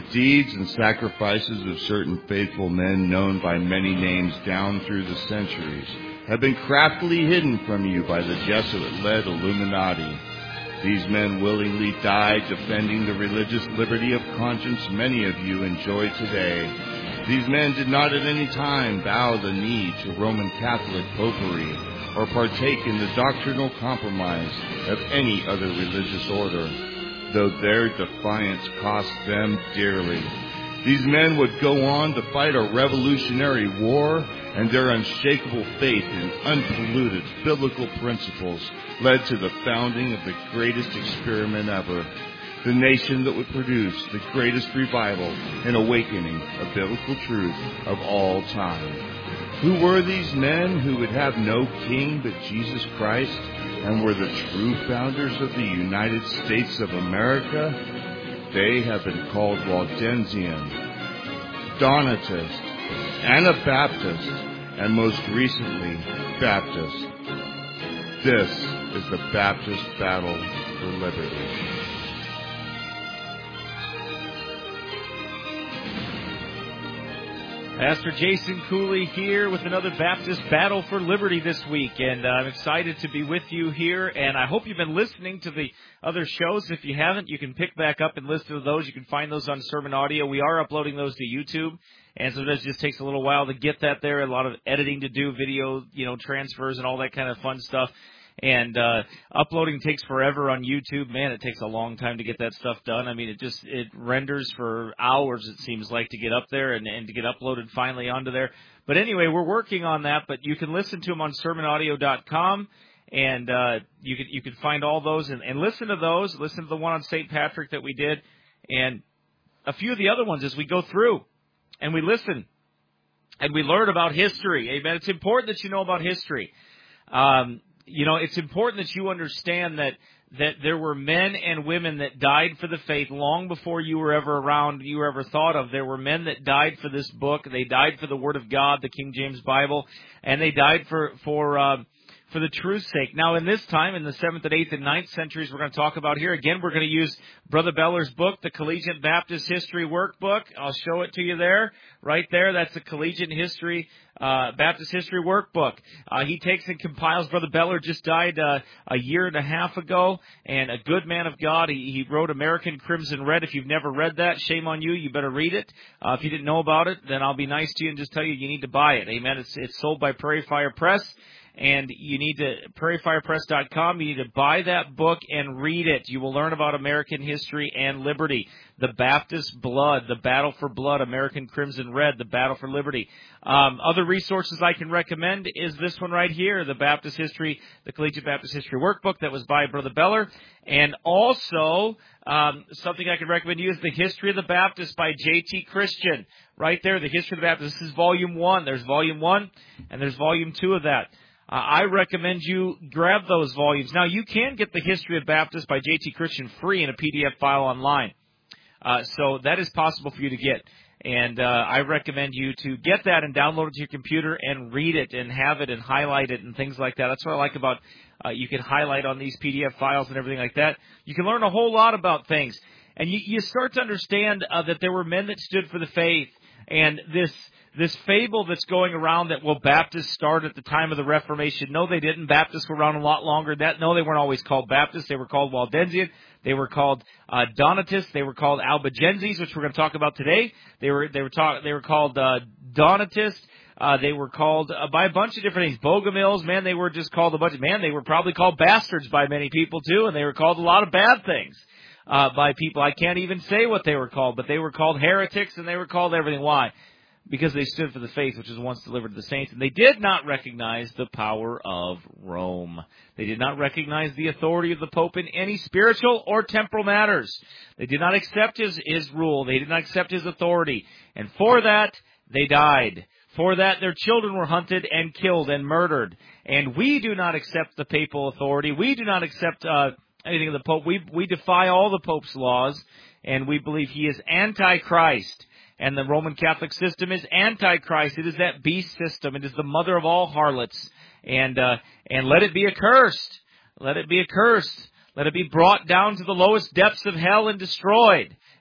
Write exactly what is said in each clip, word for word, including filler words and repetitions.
deeds and sacrifices of certain faithful men known by many names down through the centuries have been craftily hidden from you by the Jesuit-led Illuminati. These men willingly died defending the religious liberty of conscience many of you enjoy today. These men did not at any time bow the knee to Roman Catholic popery or partake in the doctrinal compromise of any other religious order, though their defiance cost them dearly. These men would go on to fight a revolutionary war, and their unshakable faith in unpolluted biblical principles led to the founding of the greatest experiment ever, the nation that would produce the greatest revival and awakening of biblical truth of all time. Who were these men who would have no king but Jesus Christ and were the true founders of the United States of America? They have been called Waldensian, Donatist, Anabaptist, and most recently, Baptist. This is the Baptist battle for liberty. Pastor Jason Cooley here with another Baptist Battle for Liberty this week, and uh, I'm excited to be with you here, and I hope you've been listening to the other shows. If you haven't, you can pick back up and listen to those. You can find those on Sermon Audio. We are uploading those to YouTube, and so it just takes a little while to get that there, a lot of editing to do, video, you know, transfers and all that kind of fun stuff. And uh uploading takes forever on YouTube. Man, it takes a long time to get that stuff done. I mean, it just it renders for hours, it seems like, to get up there and, and to get uploaded finally onto there. But anyway, we're working on that. But you can listen to them on sermon audio dot com, and uh you can you can find all those and, and listen to those. Listen to the one on Saint Patrick that we did, and a few of the other ones as we go through and we listen and we learn about history. Amen. It's important that you know about history. Um You know, it's important that you understand that that there were men and women that died for the faith long before you were ever around, you were ever thought of. There were men that died for this book. They died for the Word of God, the King James Bible, and they died for for uh, for the truth's sake. Now, in this time, in the seventh and eighth and ninth centuries, we're going to talk about here. Again, we're going to use Brother Beller's book, the Collegiate Baptist History Workbook. I'll show it to you there, right there. That's the Collegiate History Uh, Baptist History Workbook. Uh, he takes and compiles. Brother Beller just died uh, a year and a half ago, and a good man of God. He, he wrote American Crimson Red. If you've never read that, shame on you. You better read it. Uh, if you didn't know about it, then I'll be nice to you and just tell you you need to buy it. Amen. It's it's sold by Prairie Fire Press, and you need to prairie fire press dot com. You need to buy that book and read it. You will learn about American history and liberty. The Baptist Blood, the Battle for Blood, American Crimson Red, the Battle for Liberty. Um, other resources I can recommend is this one right here, the Baptist History, the Collegiate Baptist History Workbook that was by Brother Beller. And also, um, something I can recommend you is the History of the Baptist by J T Christian. Right there, the History of the Baptist. This is volume one. There's volume one, and there's volume two of that. Uh, I recommend you grab those volumes. Now, you can get the History of Baptist by J T Christian free in a P D F file online. Uh, so that is possible for you to get. And uh, I recommend you to get that and download it to your computer and read it and have it and highlight it and things like that. That's what I like about uh, you can highlight on these P D F files and everything like that. You can learn a whole lot about things. And you, you start to understand uh, that there were men that stood for the faith. And this this fable that's going around that, well, Baptists started at the time of the Reformation. No, they didn't. Baptists were around a lot longer than that. No, they weren't always called Baptists. They were called Waldensian. They were called uh, Donatists. They were called Albigenses, which we're going to talk about today. They were they were talk, they were called uh, Donatists. Uh, they were called uh, by a bunch of different things. Bogomils, man, they were just called a bunch of, man, they were probably called bastards by many people too, and they were called a lot of bad things uh, by people. I can't even say what they were called, but they were called heretics, and they were called everything. Why? Because they stood for the faith which was once delivered to the saints, and they did not recognize the power of Rome. They did not recognize the authority of the Pope in any spiritual or temporal matters. They did not accept his, his rule. They did not accept his authority. And for that, they died. For that, their children were hunted and killed and murdered. And we do not accept the papal authority. We do not accept uh, anything of the Pope. We, we defy all the Pope's laws, and we believe he is Antichrist. And the Roman Catholic system is Antichrist. It is that beast system. It is the mother of all harlots. And uh, and let it be accursed. Let it be accursed. Let it be brought down to the lowest depths of hell and destroyed.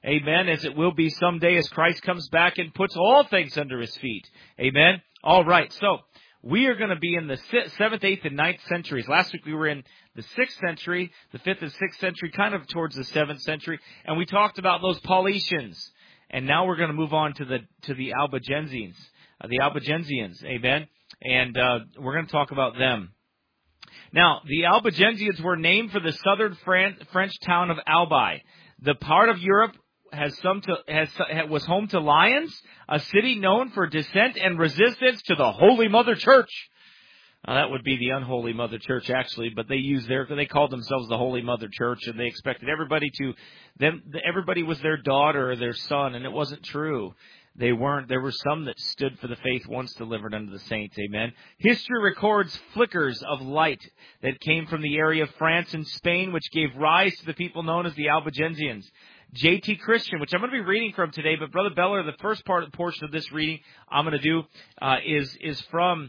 Amen. As it will be someday as Christ comes back and puts all things under his feet. Amen. All right. So we are going to be in the seventh, eighth, and ninth centuries. Last week we were in the sixth century, the fifth and sixth century, kind of towards the seventh century, and we talked about those Paulicians. And now we're going to move on to the to the Albigensians, uh, the Albigensians. Amen. And uh, we're going to talk about them. Now, the Albigensians were named for the southern Fran- French town of Albi. The part of Europe has some to, has was home to Lyons, a city known for dissent and resistance to the Holy Mother Church. Now, that would be the unholy Mother Church, actually, but they used their they called themselves the Holy Mother Church, and they expected everybody to them. Everybody was their daughter or their son, and it wasn't true. They weren't. There were some that stood for the faith once delivered unto the saints. Amen. History records flickers of light that came from the area of France and Spain, which gave rise to the people known as the Albigensians. J T Christian, which I'm going to be reading from today, but Brother Beller, the first part portion of this reading I'm going to do uh, is is from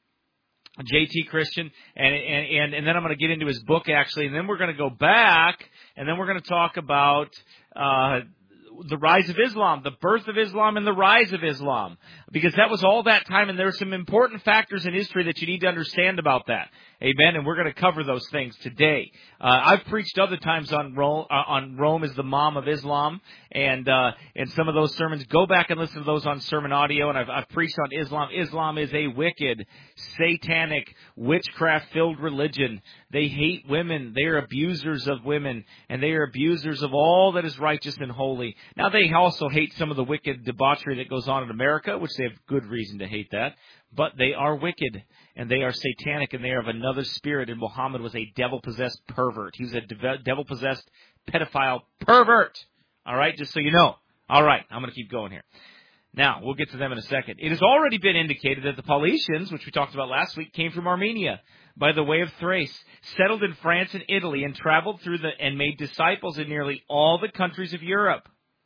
J T Christian, and, and and and then I'm going to get into his book actually, and then we're going to go back, and then we're going to talk about Uh, the rise of Islam, the birth of Islam and the rise of Islam, because that was all that time, and there are some important factors in history that you need to understand about that. Amen. And we're going to cover those things today. Uh, I've preached other times on Rome, uh, on Rome as the mom of Islam, and uh, and some of those sermons. Go back and listen to those on Sermon Audio. And I've, I've preached on Islam. Islam is a wicked, satanic, witchcraft-filled religion. They hate women. They are abusers of women, and they are abusers of all that is righteous and holy. Now, they also hate some of the wicked debauchery that goes on in America, which they have good reason to hate that. But they are wicked, and they are satanic, and they are of another spirit, and Muhammad was a devil-possessed pervert. He was a de- devil-possessed pedophile pervert. All right, just so you know. All right, I'm going to keep going here. Now, we'll get to them in a second. It has already been indicated that the Paulicians, which we talked about last week, came from Armenia by the way of Thrace, settled in France and Italy, and traveled through the and made disciples in nearly all the countries of Europe.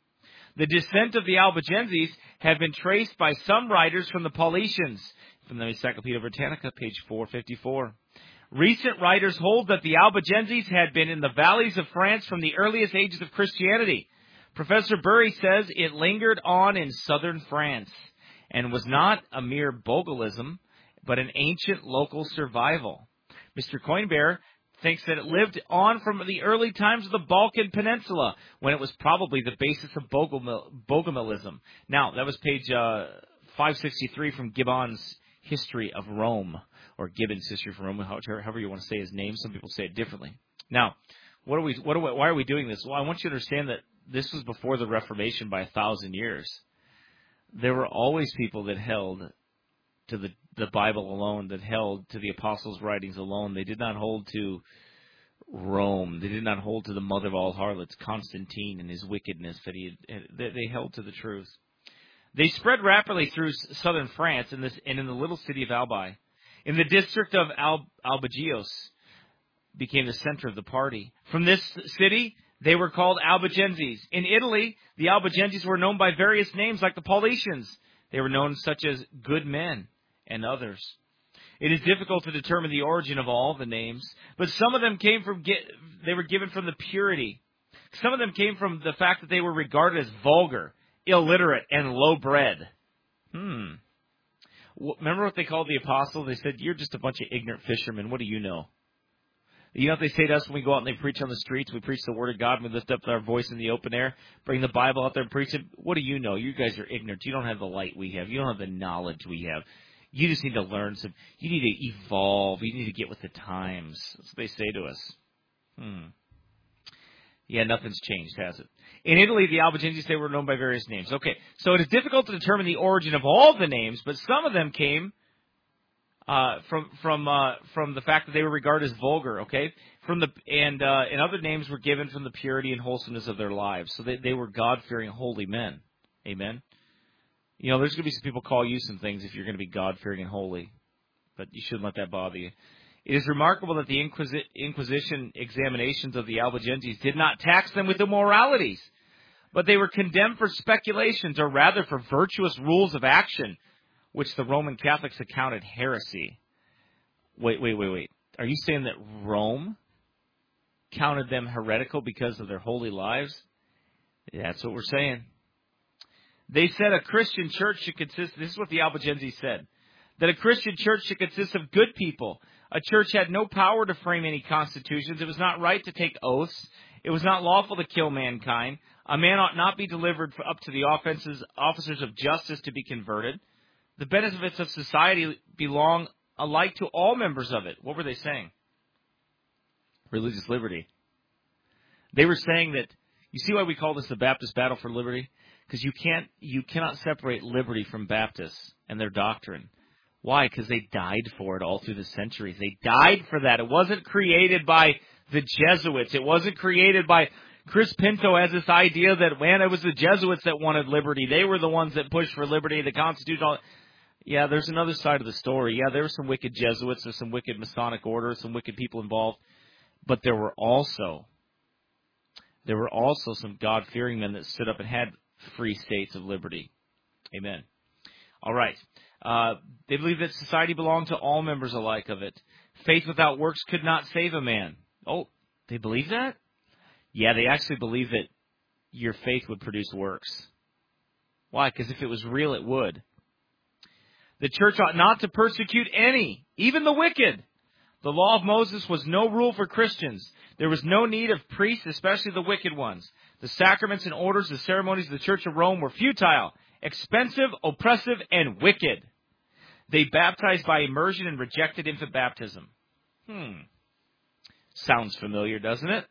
The descent of the Albigenses have been traced by some writers from the Paulicians, from the Encyclopedia Britannica, page four fifty-four. Recent writers hold that the Albigenses had been in the valleys of France from the earliest ages of Christianity. Professor Bury says it lingered on in southern France and was not a mere Bogolism, but an ancient local survival. Mister Coinbear thinks that it lived on from the early times of the Balkan Peninsula, when it was probably the basis of Bogomil- Bogomilism. Now, that was page uh, five sixty-three from Gibbon's History of Rome, or Gibbon's History of Rome, however you want to say his name. Some people say it differently. Now, what are we? What are we, why are we doing this? Well, I want you to understand that this was before the Reformation by a thousand years. There were always people that held to the, the Bible alone, that held to the apostles' writings alone. They did not hold to Rome. They did not hold to the mother of all harlots, Constantine, and his wickedness. That he had, they, they held to the truth. They spread rapidly through southern France and, this, and in the little city of Albi. In the district of Al, Albigeos became the center of the party. From this city, they were called Albigenses. In Italy, the Albigenses were known by various names like the Paulicians. They were known such as good men and others. It is difficult to determine the origin of all the names, but some of them came from, they were given from the purity. Some of them came from the fact that they were regarded as vulgar, illiterate, and low-bred. Hmm. Remember what they called the apostles? They said, you're just a bunch of ignorant fishermen. What do you know? You know what they say to us when we go out and they preach on the streets? We preach the Word of God and we lift up our voice in the open air, bring the Bible out there and preach it. What do you know? You guys are ignorant. You don't have the light we have. You don't have the knowledge we have. You just need to learn some. You need to evolve. You need to get with the times. That's what they say to us. Hmm. Yeah, nothing's changed, has it? In Italy, the Albigenses, they were known by various names. Okay, so it is difficult to determine the origin of all the names, but some of them came Uh, from from uh, from the fact that they were regarded as vulgar, okay, from the and uh, and other names were given from the purity and wholesomeness of their lives, so they they were God-fearing, holy men. Amen. You know, there's going to be some people call you some things if you're going to be God-fearing and holy, but you shouldn't let that bother you. It is remarkable that the Inquisi- Inquisition examinations of the Albigenses did not tax them with immoralities, but they were condemned for speculations, or rather for virtuous rules of action, which the Roman Catholics accounted heresy. Wait, wait, wait, wait. Are you saying that Rome counted them heretical because of their holy lives? Yeah, that's what we're saying. They said a Christian church should consist, this is what the Albigensi said, that a Christian church should consist of good people. A church had no power to frame any constitutions. It was not right to take oaths. It was not lawful to kill mankind. A man ought not be delivered up to the offenses, officers of justice to be converted. The benefits of society belong alike to all members of it. What were they saying? Religious liberty. They were saying that, you see why we call this the Baptist battle for liberty? Because you can't, you cannot separate liberty from Baptists and their doctrine. Why? Because they died for it all through the centuries. They died for that. It wasn't created by the Jesuits. It wasn't created by Chris Pinto has this idea that, man, it was the Jesuits that wanted liberty. They were the ones that pushed for liberty, the Constitution. Yeah, there's another side of the story. Yeah, there were some wicked Jesuits, there's some wicked Masonic orders, some wicked people involved. But there were also, there were also some God-fearing men that stood up and had free states of liberty. Amen. All right. Uh, they believe that society belonged to all members alike of it. Faith without works could not save a man. Oh, they believe that? Yeah, they actually believe that your faith would produce works. Why? Because if it was real, it would. The church ought not to persecute any, even the wicked. The law of Moses was no rule for Christians. There was no need of priests, especially the wicked ones. The sacraments and orders, the ceremonies of the Church of Rome were futile, expensive, oppressive, and wicked. They baptized by immersion and rejected infant baptism. Hmm. Sounds familiar, doesn't it?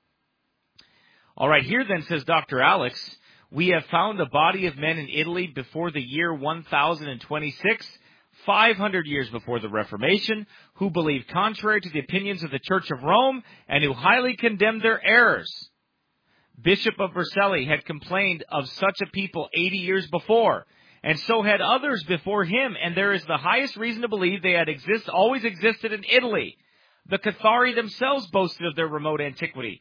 All right, here then, says Doctor Alex, we have found a body of men in Italy before the year one thousand twenty-six, five hundred years before the Reformation, who believed contrary to the opinions of the Church of Rome and who highly condemned their errors. Bishop of Vercelli had complained of such a people eighty years before, and so had others before him, and there is the highest reason to believe they had exist, always existed in Italy. The Cathari themselves boasted of their remote antiquity.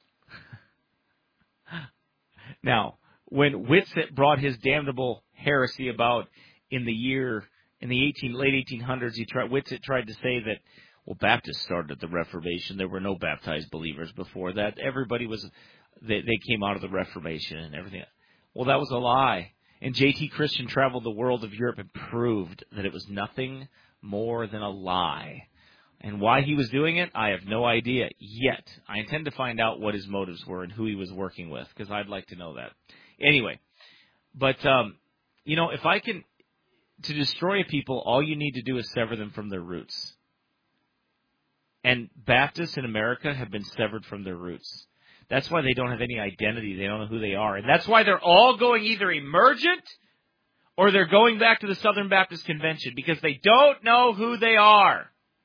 Now, when Whitsitt brought his damnable heresy about in the year, in the eighteen, late eighteen hundreds, he tried, Whitsitt tried to say that, well, Baptists started at the Reformation. There were no baptized believers before that. Everybody was, they, they came out of the Reformation and everything. Well, that was a lie. And J T Christian traveled the world of Europe and proved that it was nothing more than a lie. And why he was doing it, I have no idea yet. I intend to find out what his motives were and who he was working with, because I'd like to know that. Anyway, but, um, you know, if I can, to destroy a people, all you need to do is sever them from their roots. And Baptists in America have been severed from their roots. That's why they don't have any identity. They don't know who they are. And that's why they're all going either emergent or they're going back to the Southern Baptist Convention, because they don't know who they are.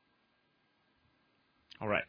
All right.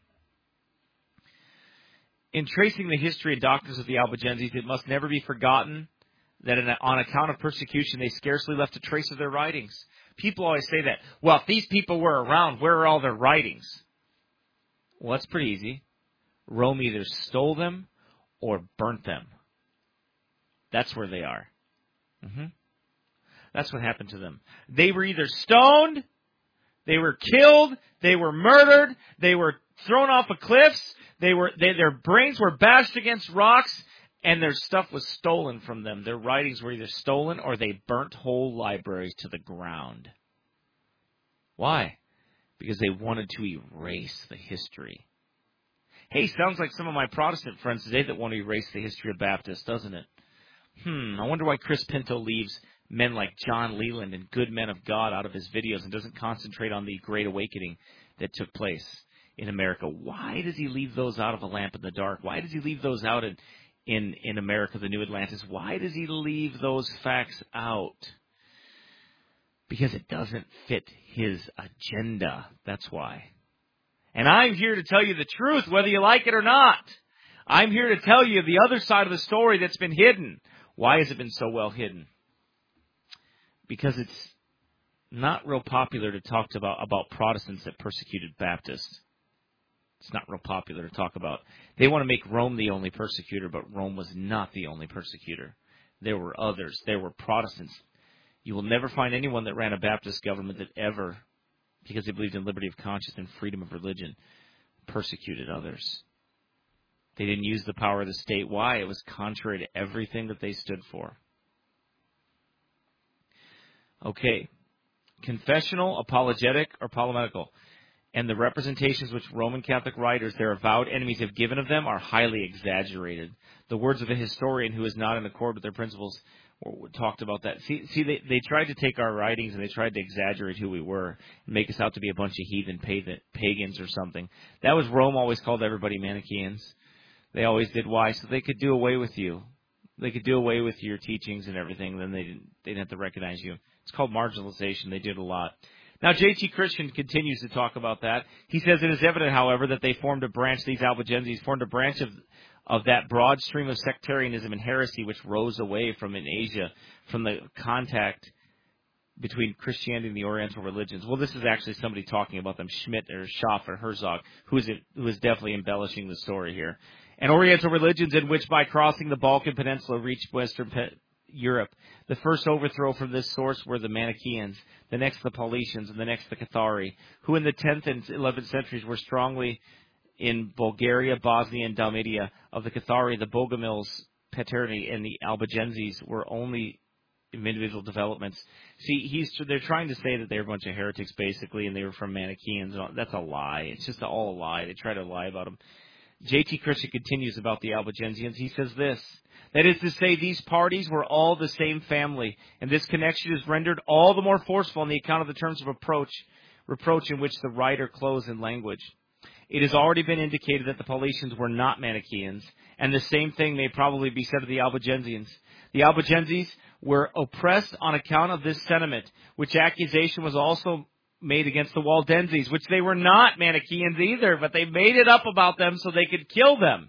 In tracing the history and doctrines of the Albigenses, it must never be forgotten that on account of persecution, they scarcely left a trace of their writings. People always say that, well, if these people were around, where are all their writings? Well, that's pretty easy. Rome either stole them or burnt them. That's where they are. Mm-hmm. That's what happened to them. They were either stoned, they were killed, they were murdered, they were thrown off of cliffs, they were they, their brains were bashed against rocks, and their stuff was stolen from them. Their writings were either stolen or they burnt whole libraries to the ground. Why? Because they wanted to erase the history. Hey, sounds like some of my Protestant friends today that want to erase the history of Baptists, doesn't it? Hmm, I wonder why Chris Pinto leaves men like John Leland and good men of God out of his videos and doesn't concentrate on the Great Awakening that took place in America. Why does he leave those out of A Lamp in the Dark? Why does he leave those out in, in, in America, the New Atlantis? Why does he leave those facts out? Because it doesn't fit his agenda. That's why. And I'm here to tell you the truth, whether you like it or not. I'm here to tell you the other side of the story that's been hidden. Why has it been so well hidden? Because it's not real popular to talk to about, about Protestants that persecuted Baptists. It's not real popular to talk about. They want to make Rome the only persecutor, but Rome was not the only persecutor. There were others. There were Protestants. You will never find anyone that ran a Baptist government that ever, because they believed in liberty of conscience and freedom of religion, persecuted others. They didn't use the power of the state. Why? It was contrary to everything that they stood for. Okay. Confessional, apologetic, or polemical. And the representations which Roman Catholic writers, their avowed enemies, have given of them are highly exaggerated. The words of a historian who is not in accord with their principles talked about that. See, see, they, they tried to take our writings and they tried to exaggerate who we were and make us out to be a bunch of heathen pagans or something. That was Rome always called everybody Manichaeans. They always did. Why? So they could do away with you. They could do away with your teachings and everything. Then they didn't, they didn't have to recognize you. It's called marginalization. They did a lot. Now, J T Christian continues to talk about that. He says it is evident, however, that they formed a branch, these Albigenses formed a branch of of that broad stream of sectarianism and heresy which rose away from in Asia, from the contact between Christianity and the Oriental religions. Well, this is actually somebody talking about them, Schmidt or Schaff or Herzog, who is, who is definitely embellishing the story here. And Oriental religions in which by crossing the Balkan Peninsula reached Western Pe- Europe. The first overthrow from this source were the Manichaeans, the next the Paulicians, and the next the Cathari, who in the tenth and eleventh centuries were strongly in Bulgaria, Bosnia, and Dalmatia. Of the Cathari, the Bogomils, Paterni, and the Albigenses were only individual developments. See, he's they're trying to say that they're a bunch of heretics, basically, and they were from Manichaeans. That's a lie. It's just all a lie. They try to lie about them. J T Christian continues about the Albigensians. He says this, that is to say, these parties were all the same family, and this connection is rendered all the more forceful on the account of the terms of approach, reproach in which the writer clothes in language. It has already been indicated that the Paulicians were not Manichaeans, and the same thing may probably be said of the Albigensians. The Albigenses were oppressed on account of this sentiment, which accusation was also made against the Waldenses, which they were not Manichaeans either, but they made it up about them so they could kill them.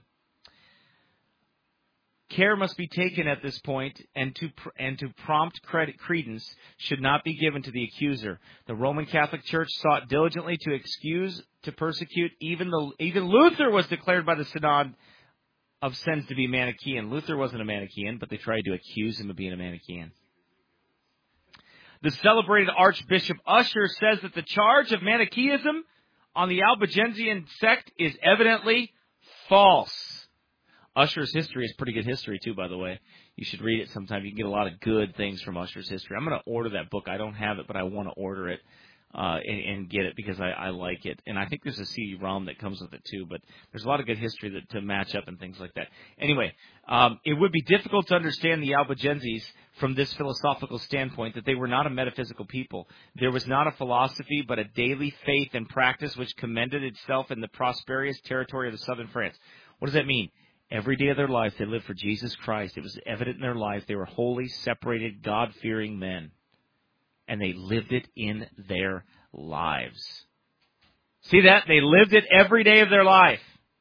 Care must be taken at this point, and to pr- and to prompt credit, credence should not be given to the accuser. The Roman Catholic Church sought diligently to excuse, to persecute. Even the even Luther was declared by the Synod of Sens to be Manichaean. Luther wasn't a Manichaean, but they tried to accuse him of being a Manichaean. The celebrated Archbishop Usher says that the charge of Manichaeism on the Albigensian sect is evidently false. Usher's history is pretty good history, too, by the way. You should read it sometime. You can get a lot of good things from Usher's history. I'm going to order that book. I don't have it, but I want to order it uh, and, and get it because I, I like it. And I think there's a C D ROM that comes with it, too. But there's a lot of good history that, to match up and things like that. Anyway, um, it would be difficult to understand the Albigenses from this philosophical standpoint, that they were not a metaphysical people. There was not a philosophy, but a daily faith and practice which commended itself in the prosperous territory of the southern France. What does that mean? Every day of their life, they lived for Jesus Christ. It was evident in their life. They were holy, separated, God-fearing men. And they lived it in their lives. See that? They lived it every day of their life.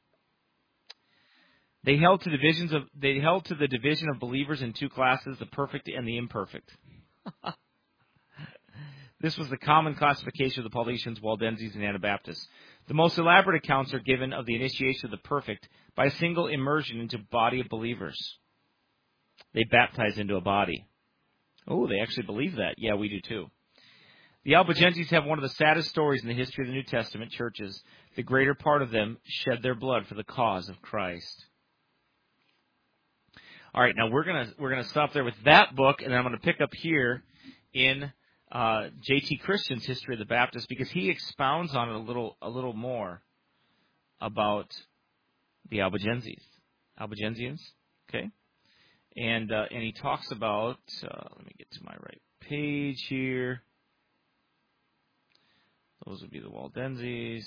They held to divisions of they held to the division of believers in two classes, the perfect and the imperfect. This was the common classification of the Paulicians, Waldenses, and Anabaptists. The most elaborate accounts are given of the initiation of the perfect by a single immersion into a body of believers. They baptize into a body. Oh, they actually believe that. Yeah, we do too. The Albigenses have one of the saddest stories in the history of the New Testament churches. The greater part of them shed their blood for the cause of Christ. All right, now we're gonna we're gonna stop there with that book, and then I'm gonna pick up here in uh, J T Christian's History of the Baptists, because he expounds on it a little a little more about the Albigenses, Albigensians, okay, and uh, and he talks about. Uh, let me get to my right page here. Those would be the Waldenses,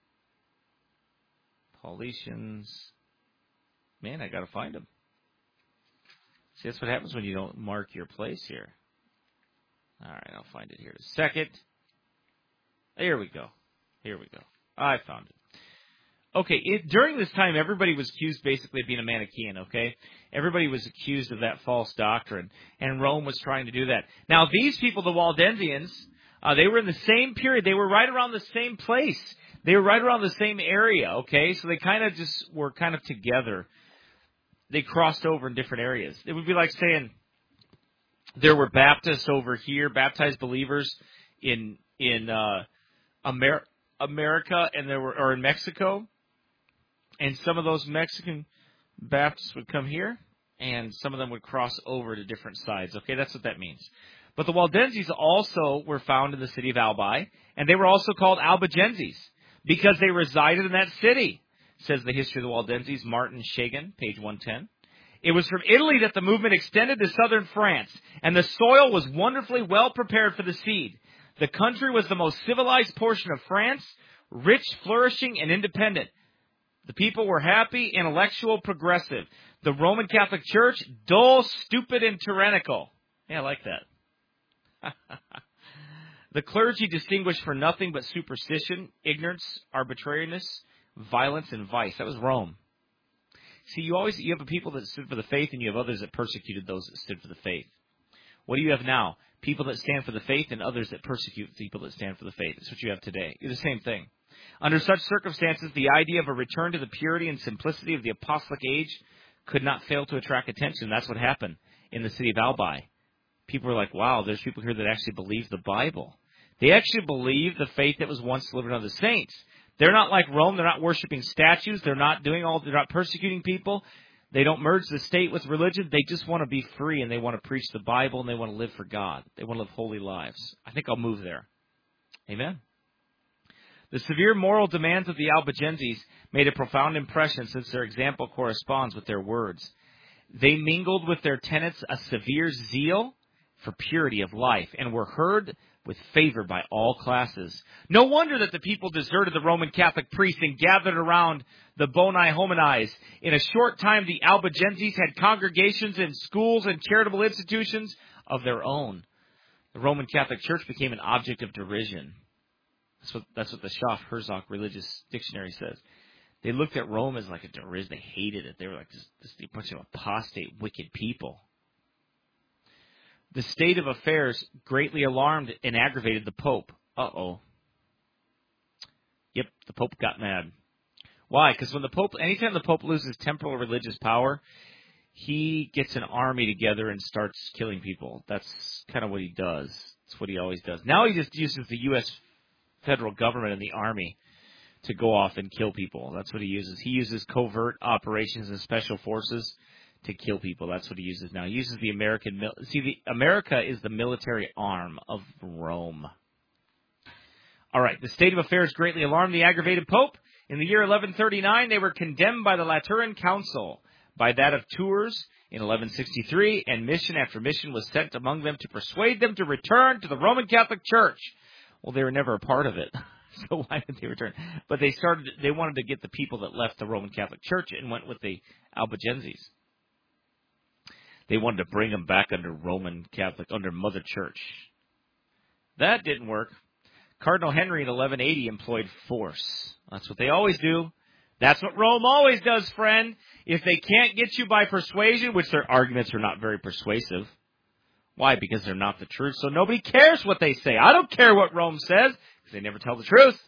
Paulicians. Man, I gotta find them. See, that's what happens when you don't mark your place here. All right, I'll find it here in a second. Here we go. Here we go. I found it. Okay, it, during this time, everybody was accused basically of being a Manichaean, okay? Everybody was accused of that false doctrine, and Rome was trying to do that. Now, these people, the Waldensians, uh, they were in the same period. They were right around the same place. They were right around the same area, okay? So they kind of just were kind of together. They crossed over in different areas. It would be like saying there were Baptists over here, baptized believers in in uh, Amer- America, and there were or in Mexico, And some of those Mexican Baptists would come here, and some of them would cross over to different sides. Okay, that's what that means. But the Waldenses also were found in the city of Albi, and they were also called Albigenses because they resided in that city, says the History of the Waldenses, Martin Shagan, page one ten. It was from Italy that the movement extended to southern France, and the soil was wonderfully well prepared for the seed. The country was the most civilized portion of France, rich, flourishing, and independent. The people were happy, intellectual, progressive. The Roman Catholic Church, dull, stupid, and tyrannical. Yeah, I like that. The clergy distinguished for nothing but superstition, ignorance, arbitrariness, violence, and vice. That was Rome. See, you always you have a people that stood for the faith, and you have others that persecuted those that stood for the faith. What do you have now? People that stand for the faith and others that persecute people that stand for the faith. That's what you have today. You're the same thing. Under such circumstances, the idea of a return to the purity and simplicity of the apostolic age could not fail to attract attention. That's what happened in the city of Albi. People were like, wow, there's people here that actually believe the Bible. They actually believe the faith that was once delivered on the saints. They're not like Rome. They're not worshiping statues. They're not doing all, they're not persecuting people. They don't merge the state with religion. They just want to be free, and they want to preach the Bible, and they want to live for God. They want to live holy lives. I think I'll move there. Amen. The severe moral demands of the Albigenses made a profound impression since their example corresponds with their words. They mingled with their tenets a severe zeal for purity of life and were heard with favor by all classes. No wonder that the people deserted the Roman Catholic priests and gathered around the Boni Hominis. In a short time, the Albigenses had congregations and schools and charitable institutions of their own. The Roman Catholic Church became an object of derision. That's what, that's what the Schaff Herzog Religious Dictionary says. They looked at Rome as like a derision. They hated it. They were like this, this bunch of apostate, wicked people. The state of affairs greatly alarmed and aggravated the Pope. Uh-oh. Yep, the Pope got mad. Why? Because when the Pope, anytime the Pope loses temporal or religious power, he gets an army together and starts killing people. That's kind of what he does. That's what he always does. Now he just uses the U S federal government and the army to go off and kill people. That's what he uses. He uses covert operations and special forces to kill people. That's what he uses now. He uses the American... Mil- See, the, America is the military arm of Rome. All right, the state of affairs greatly alarmed the aggravated Pope. In the year eleven thirty-nine, they were condemned by the Lateran Council, by that of Tours in eleven sixty-three, and mission after mission was sent among them to persuade them to return to the Roman Catholic Church. Well, they were never a part of it, so why did they return? But they started. They wanted to get the people that left the Roman Catholic Church and went with the Albigenses. They wanted to bring them back under Roman Catholic, under Mother Church. That didn't work. Cardinal Henry in eleven eighty employed force. That's what they always do. That's what Rome always does, friend. If they can't get you by persuasion, which their arguments are not very persuasive. Why? Because they're not the truth. So nobody cares what they say. I don't care what Rome says, because they never tell the truth.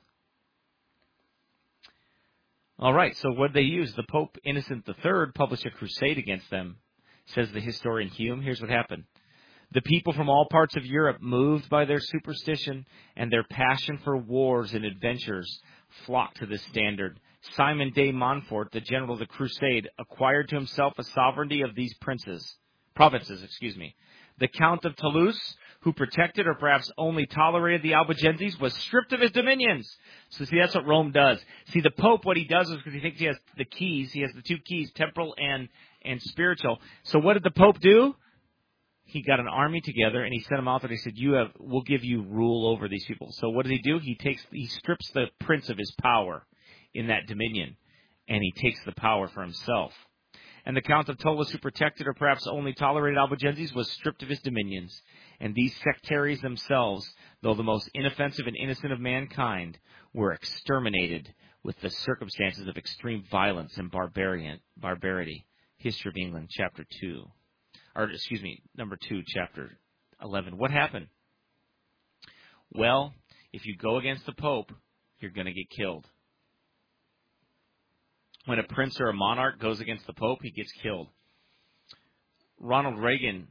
All right, so what did they use? The Pope Innocent the Third published a crusade against them, says the historian Hume. Here's what happened. The people from all parts of Europe, moved by their superstition and their passion for wars and adventures, flocked to this standard. Simon de Montfort, the general of the crusade, acquired to himself a sovereignty of these princes, provinces, excuse me. The Count of Toulouse, who protected or perhaps only tolerated the Albigenses, was stripped of his dominions. So see, that's what Rome does. See, the Pope, what he does is because he thinks he has the keys. He has the two keys, temporal and, and spiritual. So what did the Pope do? He got an army together and he sent them out there and he said, "You have, we'll give you rule over these people." So what does he do? He takes, he strips the prince of his power in that dominion, and he takes the power for himself. And the Count of Toulouse, who protected or perhaps only tolerated Albigenses, was stripped of his dominions. And these sectaries themselves, though the most inoffensive and innocent of mankind, were exterminated with the circumstances of extreme violence and barbarian, barbarity. History of England, chapter two. Or, excuse me, number two, chapter eleven. What happened? Well, if you go against the Pope, you're going to get killed. When a prince or a monarch goes against the Pope, he gets killed. Ronald Reagan,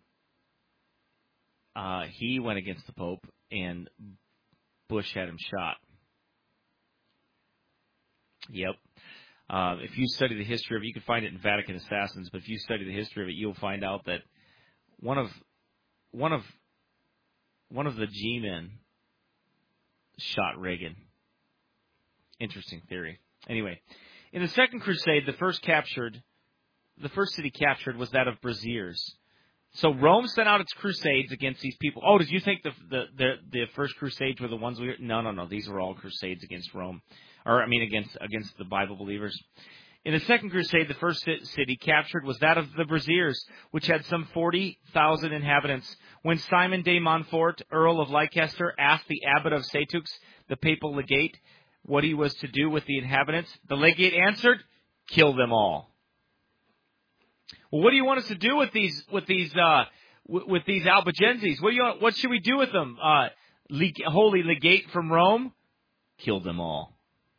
uh, he went against the Pope, and Bush had him shot. Yep. Uh, if you study the history of it, you can find it in Vatican Assassins, but if you study the history of it, you'll find out that one of one of one of the G-men shot Reagan. Interesting theory. Anyway, in the Second Crusade, the first captured, the first city captured was that of Braziers. So Rome sent out its crusades against these people. Oh, did you think the the the, the first crusades were the ones we? No, no, no. These were all crusades against Rome, or I mean against against the Bible believers. In the Second Crusade, the first city captured was that of the Braziers, which had some forty thousand inhabitants. When Simon de Montfort, Earl of Leicester, asked the abbot of Cetux, the papal legate, what he was to do with the inhabitants, the legate answered, "Kill them all." Well, what do you want us to do with these with these uh, w- with these Albigenses? What do you want, what should we do with them? Uh, leg- holy legate from Rome, kill them all.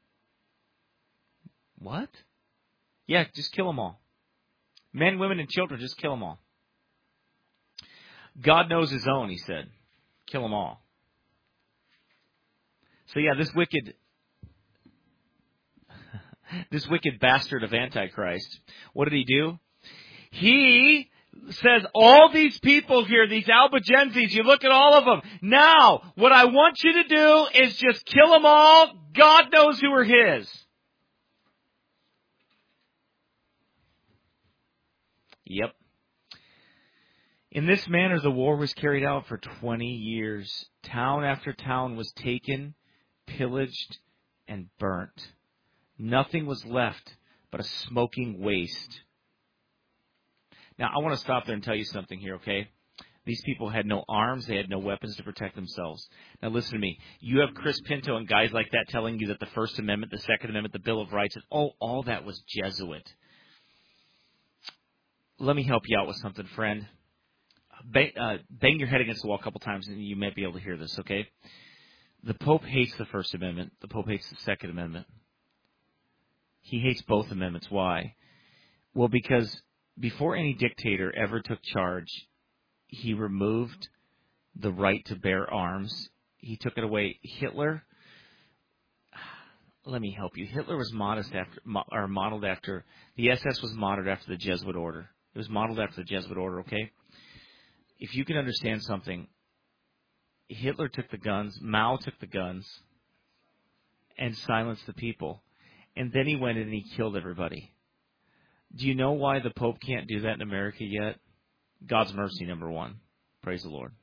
What? Yeah, just kill them all. Men, women, and children, just kill them all. God knows his own, he said. Kill them all. So yeah, this wicked, this wicked bastard of Antichrist, what did he do? He says, all these people here, these Albigenses, you look at all of them. Now, what I want you to do is just kill them all. God knows who are his. Yep. In this manner, the war was carried out for twenty years. Town after town was taken, pillaged, and burnt. Nothing was left but a smoking waste. Now, I want to stop there and tell you something here, okay? These people had no arms. They had no weapons to protect themselves. Now, listen to me. You have Chris Pinto and guys like that telling you that the First Amendment, the Second Amendment, the Bill of Rights, and oh, all that was Jesuit. Let me help you out with something, friend. Bang, uh, bang your head against the wall a couple times, and you may be able to hear this, okay? The Pope hates the First Amendment. The Pope hates the Second Amendment. He hates both amendments. Why? Well, because before any dictator ever took charge, he removed the right to bear arms. He took it away. Hitler, let me help you. Hitler was modest after, or modeled after, the S S was modeled after the Jesuit order. It was modeled after the Jesuit order, okay? If you can understand something, Hitler took the guns, Mao took the guns, and silenced the people. And then he went in and he killed everybody. Do you know why the Pope can't do that in America yet? God's mercy, number one. Praise the Lord.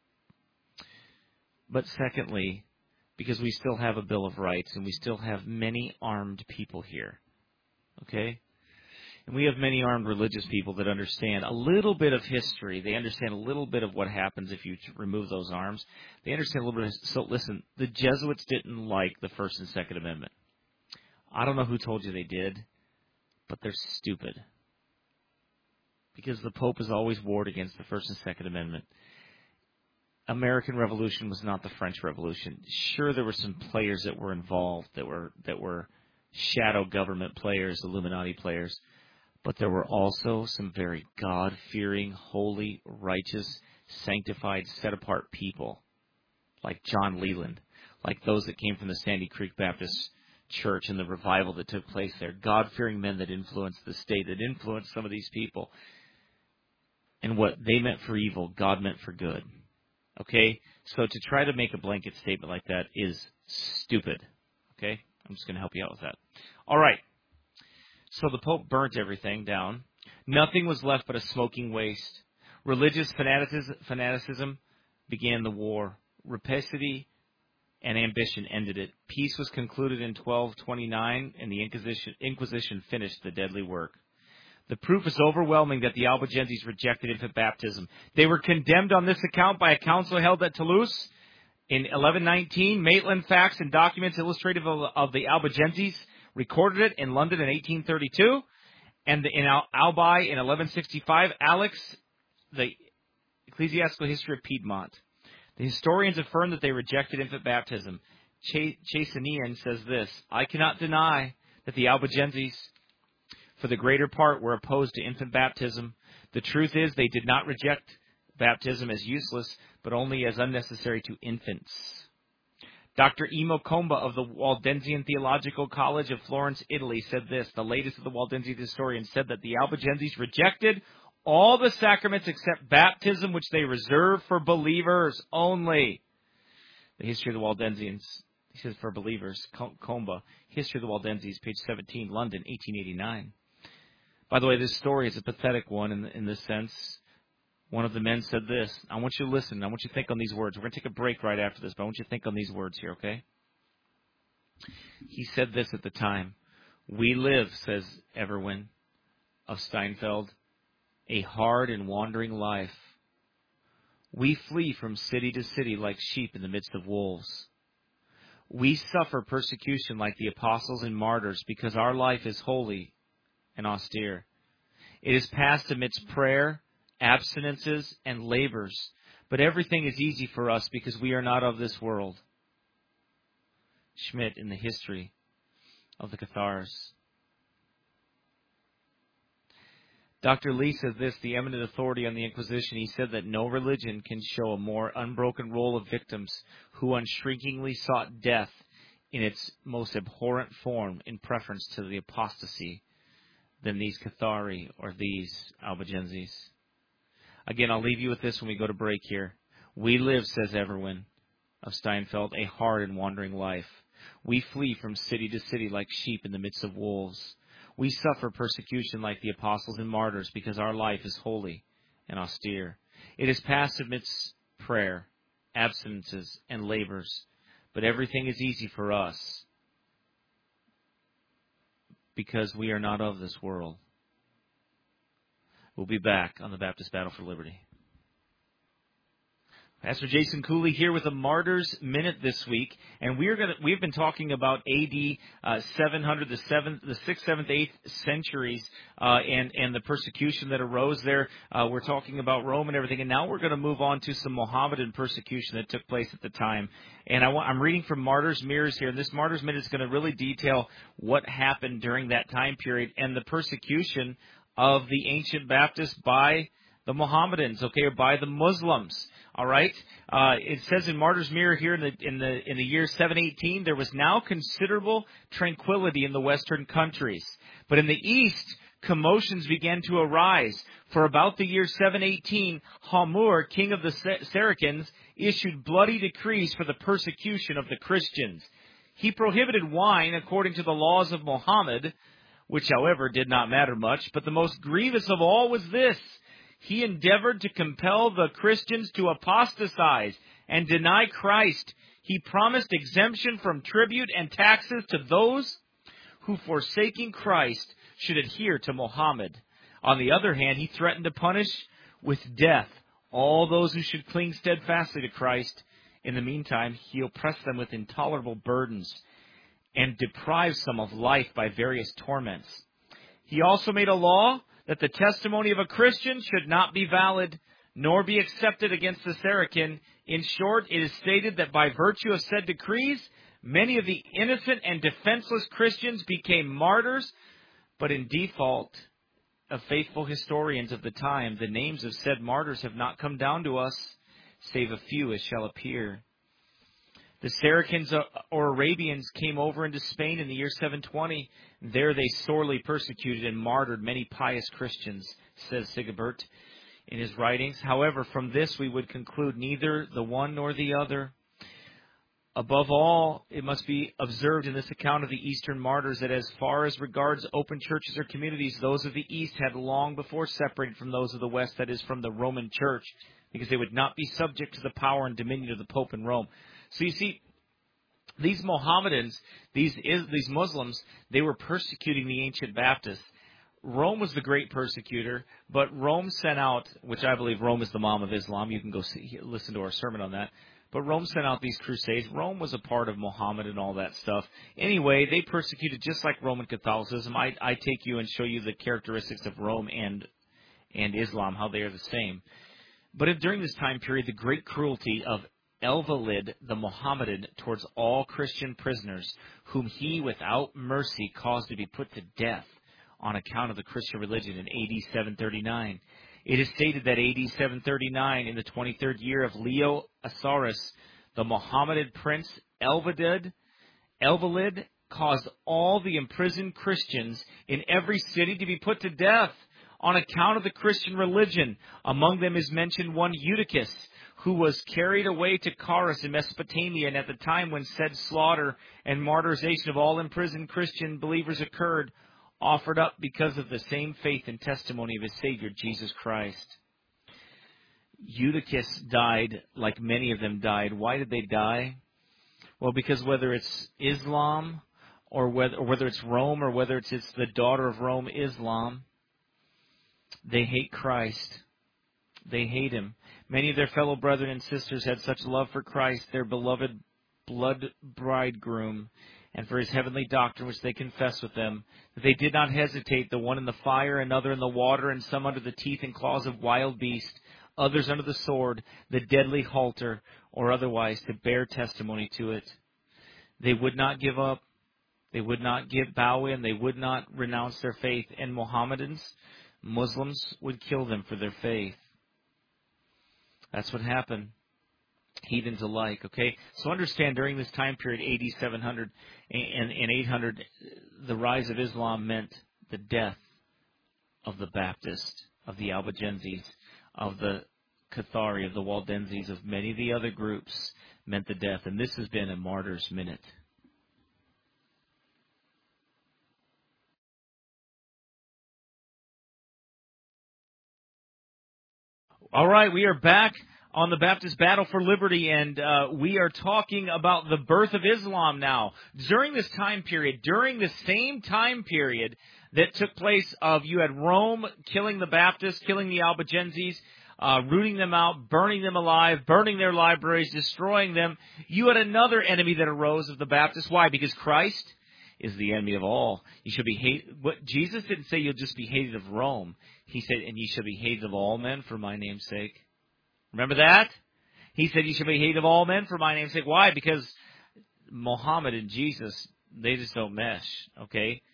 But secondly, because we still have a Bill of Rights and we still have many armed people here. Okay? And we have many armed religious people that understand a little bit of history. They understand a little bit of what happens if you remove those arms. They understand a little bit of, so listen, the Jesuits didn't like the First and Second Amendment. I don't know who told you they did, but they're stupid. Because the Pope has always warred against the First and Second Amendment. American Revolution was not the French Revolution. Sure, there were some players that were involved that were that were shadow government players, Illuminati players, but there were also some very God-fearing, holy, righteous, sanctified, set-apart people, like John Leland, like those that came from the Sandy Creek Baptist Church and the revival that took place there. God-fearing men that influenced the state, that influenced some of these people. And what they meant for evil, God meant for good. Okay? So to try to make a blanket statement like that is stupid. Okay? I'm just going to help you out with that. All right. So the Pope burnt everything down. Nothing was left but a smoking waste. Religious fanaticism, fanaticism began the war. Rapacity and ambition ended it. Peace was concluded in twelve twenty-nine, and the Inquisition, Inquisition finished the deadly work. The proof is overwhelming that the Albigenses rejected infant baptism. They were condemned on this account by a council held at Toulouse in eleven nineteen. Maitland facts and documents illustrative of, of the Albigenses recorded it in London in eighteen thirty-two, and in Al- Albi in eleven sixty-five. Alex, the Ecclesiastical History of Piedmont. The historians affirm that they rejected infant baptism. Ch- Chasanian says this, I cannot deny that the Albigenses, for the greater part, were opposed to infant baptism. The truth is they did not reject baptism as useless, but only as unnecessary to infants. Doctor Imo Comba of the Waldensian Theological College of Florence, Italy, said this. The latest of the Waldensian historians said that the Albigenses rejected all the sacraments except baptism, which they reserve for believers only. The History of the Waldensians, he says for believers, Comba. History of the Waldenses, page seventeen, London, eighteen eighty-nine. By the way, this story is a pathetic one in, in this sense. One of the men said this. I want you to listen. I want you to think on these words. We're going to take a break right after this, but I want you to think on these words here, okay? He said this at the time. We live, says Everwin of Steinfeld, a hard and wandering life. We flee from city to city like sheep in the midst of wolves. We suffer persecution like the apostles and martyrs because our life is holy and austere. It is passed amidst prayer, abstinences, and labors, but everything is easy for us because we are not of this world. Schmidt in the History of the Cathars. Doctor Lee says this, the eminent authority on the Inquisition. He said that no religion can show a more unbroken roll of victims who unshrinkingly sought death in its most abhorrent form in preference to the apostasy than these Cathari or these Albigenses. Again, I'll leave you with this when we go to break here. We live, says Everwin of Steinfeld, a hard and wandering life. We flee from city to city like sheep in the midst of wolves. We suffer persecution like the apostles and martyrs because our life is holy and austere. It is passed amidst prayer, abstinences, and labors, but everything is easy for us because we are not of this world. We'll be back on the Baptist Battle for Liberty. Pastor Jason Cooley here with a Martyrs Minute this week, and we're going to we've been talking about A D uh, seven hundred, the seventh, the sixth, seventh, eighth centuries, uh, and and the persecution that arose there. Uh, we're talking about Rome and everything, and now we're going to move on to some Mohammedan persecution that took place at the time. And I want, I'm reading from Martyrs Mirrors here, and this Martyrs Minute is going to really detail what happened during that time period and the persecution of the ancient Baptists by the Mohammedans, okay, or by the Muslims. All right. Uh, it says in Martyr's Mirror here in the in the in the year seven eighteen, there was now considerable tranquility in the Western countries, but in the East, commotions began to arise. For about the year seven eighteen, Hamur, king of the Saracens, issued bloody decrees for the persecution of the Christians. He prohibited wine according to the laws of Muhammad, which, however, did not matter much. But the most grievous of all was this. He endeavored to compel the Christians to apostatize and deny Christ. He promised exemption from tribute and taxes to those who, forsaking Christ, should adhere to Muhammad. On the other hand, he threatened to punish with death all those who should cling steadfastly to Christ. In the meantime, he oppressed them with intolerable burdens and deprived some of life by various torments. He also made a law that the testimony of a Christian should not be valid, nor be accepted against the Saracen. In short, it is stated that by virtue of said decrees, many of the innocent and defenseless Christians became martyrs, but in default of faithful historians of the time, the names of said martyrs have not come down to us, save a few as shall appear. The Saracens or Arabians came over into Spain in the year seven twenty. There they sorely persecuted and martyred many pious Christians, says Sigebert in his writings. However, from this we would conclude neither the one nor the other. Above all, it must be observed in this account of the Eastern martyrs that as far as regards open churches or communities, those of the East had long before separated from those of the West, that is, from the Roman Church, because they would not be subject to the power and dominion of the Pope in Rome. So you see, these Mohammedans, these these Muslims, they were persecuting the ancient Baptists. Rome was the great persecutor, but Rome sent out, which I believe Rome is the mom of Islam. You can go see, listen to our sermon on that. But Rome sent out these crusades. Rome was a part of Muhammad and all that stuff. Anyway, they persecuted just like Roman Catholicism. I, I take you and show you the characteristics of Rome and and Islam, how they are the same. But if, during this time period, the great cruelty of El-Walid, the Mohammedan, towards all Christian prisoners, whom he without mercy caused to be put to death on account of the Christian religion in A D seven thirty-nine. It is stated that A D seven thirty-nine, in the twenty-third year of Leo Asaurus, the Mohammedan prince Elvedud, Elvalid caused all the imprisoned Christians in every city to be put to death on account of the Christian religion. Among them is mentioned one Eutychus, who was carried away to Carus in Mesopotamia, and at the time when said slaughter and martyrization of all imprisoned Christian believers occurred, offered up because of the same faith and testimony of his Savior, Jesus Christ. Eutychus died like many of them died. Why did they die? Well, because whether it's Islam or whether, or whether it's Rome or whether it's, it's the daughter of Rome, Islam, they hate Christ. They hate him. Many of their fellow brethren and sisters had such love for Christ, their beloved blood bridegroom, and for his heavenly doctrine, which they confessed with them, that they did not hesitate, the one in the fire, another in the water, and some under the teeth and claws of wild beasts, others under the sword, the deadly halter, or otherwise, to bear testimony to it. They would not give up. They would not give bow in. They would not renounce their faith. And Mohammedans, Muslims, would kill them for their faith. That's what happened. Heathens alike, okay? So understand, during this time period, A D seven hundred and, and eight hundred, the rise of Islam meant the death of the Baptists, of the Albigenses, of the Cathari, of the Waldenses, of many of the other groups, meant the death. And this has been a martyr's minute. All right, we are back on the Baptist Battle for Liberty, and uh, we are talking about the birth of Islam now. During this time period, during the same time period that took place of you had Rome killing the Baptists, killing the Albigenses, uh, rooting them out, burning them alive, burning their libraries, destroying them, you had another enemy that arose of the Baptists. Why? Because Christ is the enemy of all. You should be hated. What Jesus didn't say you'll just be hated of Rome. He said, and you shall be hated of all men for my name's sake. Remember that? He said you shall be hated of all men for my name's sake. Why? Because Muhammad and Jesus, they just don't mesh, okay?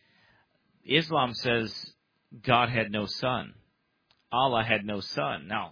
Islam says God had no son. Allah had no son. Now,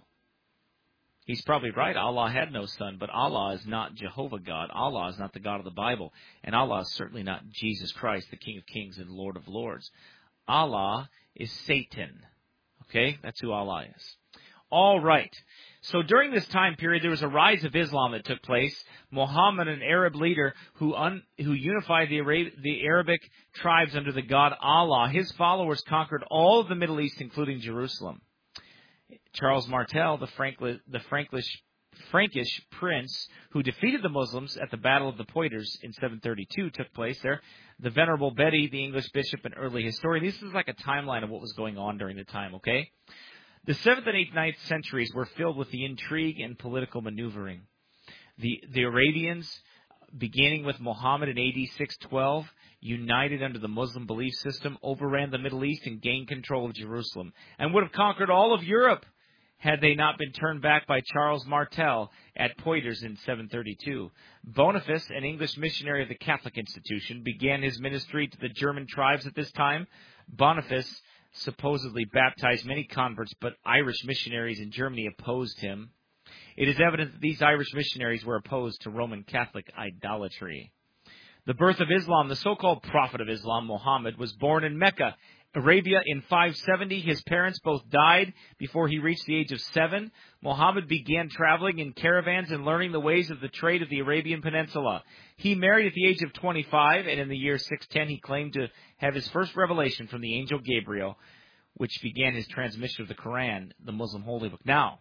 he's probably right. Allah had no son, but Allah is not Jehovah God. Allah is not the God of the Bible. And Allah is certainly not Jesus Christ, the King of Kings and Lord of Lords. Allah is Satan. Okay? That's who Allah is. All right. So during this time period, there was a rise of Islam that took place. Muhammad, an Arab leader who un, who unified the, Arab, the Arabic tribes under the God Allah. His followers conquered all of the Middle East, including Jerusalem. Charles Martel, the, Frankli, the Frankish, Frankish prince who defeated the Muslims at the Battle of the Poitiers in seven thirty-two, took place there. The Venerable Bedi, the English bishop and early historian. This is like a timeline of what was going on during the time, okay? The seventh and eighth, ninth centuries were filled with the intrigue and political maneuvering. The, the Arabians, beginning with Muhammad in A D six twelve, united under the Muslim belief system, overran the Middle East and gained control of Jerusalem, and would have conquered all of Europe had they not been turned back by Charles Martel at Poitiers in seven thirty-two. Boniface, an English missionary of the Catholic institution, began his ministry to the German tribes at this time. Boniface supposedly baptized many converts, but Irish missionaries in Germany opposed him. It is evident that these Irish missionaries were opposed to Roman Catholic idolatry. The birth of Islam, the so-called prophet of Islam, Muhammad, was born in Mecca, Arabia in five seventy. His parents both died before he reached the age of seven. Muhammad began traveling in caravans and learning the ways of the trade of the Arabian Peninsula. He married at the age of twenty-five, and in the year six ten he claimed to have his first revelation from the angel Gabriel, which began his transmission of the Quran, the Muslim holy book. Now,